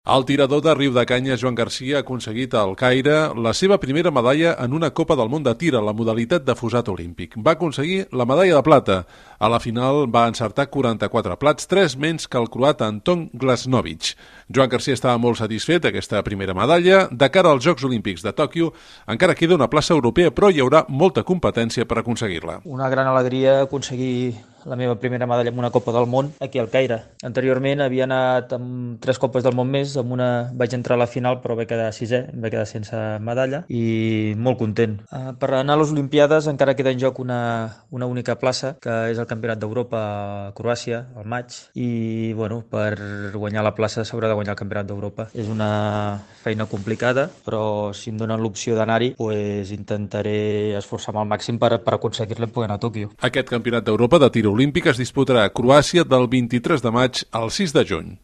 El tirador de Riudecanyes, Joan Garcia, ha aconseguit al Caire la seva primera medalla en una Copa del Món de tir a la modalitat de fusat olímpic. Va aconseguir la medalla de plata. A la final va encertar 44 plats, 3 menys que el croat Anton Glasnovic. Joan Garcia estava molt satisfet d'aquesta primera medalla. De cara als Jocs Olímpics de Tòquio encara queda una plaça europea, però hi haurà molta competència per aconseguir-la. Una gran alegria aconseguir la meva primera medalla en una Copa del Món aquí al Caire. Anteriorment havia anat amb 3 Copes del Món més, amb una vaig entrar a la final però vaig quedar sisè, vaig quedar sense medalla i molt content. Per anar a les Olimpiades encara queda en joc una única plaça, que és el Campionat d'Europa a Croàcia, al maig, i per guanyar la plaça s'haurà de guanyar el Campionat d'Europa. És una feina complicada, però si em donen l'opció d'anar-hi, intentaré esforçar-me al màxim per aconseguir-la i poder anar a Tòquio. Aquest Campionat d'Europa de tir olímpic es disputarà a Croàcia del 23 de maig al 6 de juny.